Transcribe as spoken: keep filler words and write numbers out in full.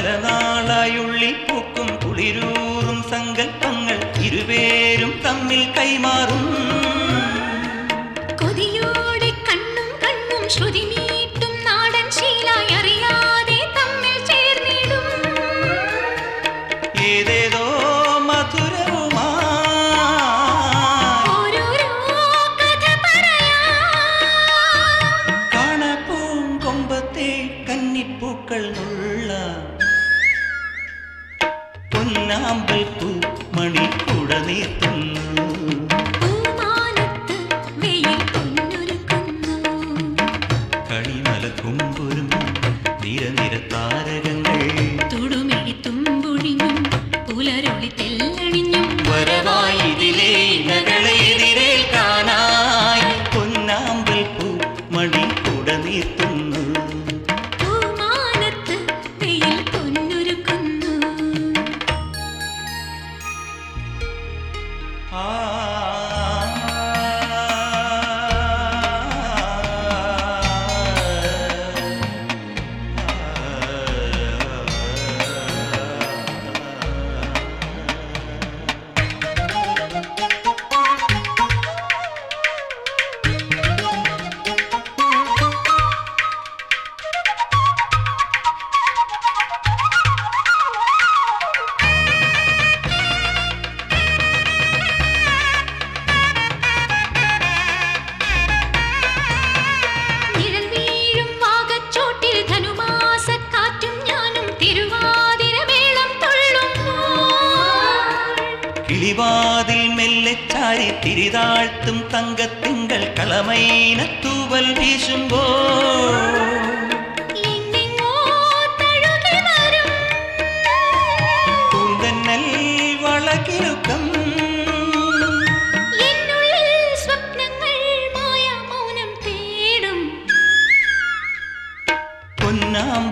പല നാളായുള്ളിൽ പൂക്കും കുളിരൂറും സങ്കൽപ്പങ്ങൾ ഇരുവേരും തമ്മിൽ കൈമാറും. കൊതിയോടെ കണ്ണും കണ്ണും ശ്രുതി മീട്ടും നാടൻ ശീലായി അറിയാതെ തമ്മിൽ ചേർന്നിടും. ഏതേതോ മധുരവുമാ ഓരോരോ കഥ പറയാം. കാണാപ്പൂം കൊമ്പത്തെ കന്നിപ്പൂക്കൾ നുള്ള പൊന്നാമ്പൽ പൂ മണിക്കുട നീർത്തുന്നു. പൂമാനത്ത് വെയിൽ പൊന്നൊരുക്കുന്നു. കളിമലക്കുമ്പൊരും നിരനിര താരകങ്ങൾ തുടുമിഴി തുമ്പൊഴിഞ്ഞും പുലരൊളി തെല്ലണിഞ്ഞും വരവായി ഇതിലേ ഇണകളെ എതിരേൽക്കാനായി പൊന്നാമ്പൽ പൂ മണിക്കുട നീർത്തുന്നു. പൂമാനത്ത് വെയിൽ പൊന്നൊരുക്കുന്നു. ആ നിഴൽ വീഴും വാകച്ചോട്ടിൽ ധനുമാസക്കാറ്റും ഞാനും തിരുവാതിരമേളം തുള്ളുമ്പോൾ കിളിവാതിൽ മെല്ലെ ചാരി തിരിതാഴ്ത്തും തങ്കത്തിങ്കൾ കളമൈനത്തൂവൽ വീശുമ്പോൾ എങ്ങെങ്ങോ തഴുകി വരും പൂന്തന്നൽ വളകിലുക്കം എന്നുള്ളിൽ സ്വപ്നങ്ങൾ മായാമൗനം തേടും. പൊന്നാമ്പൽ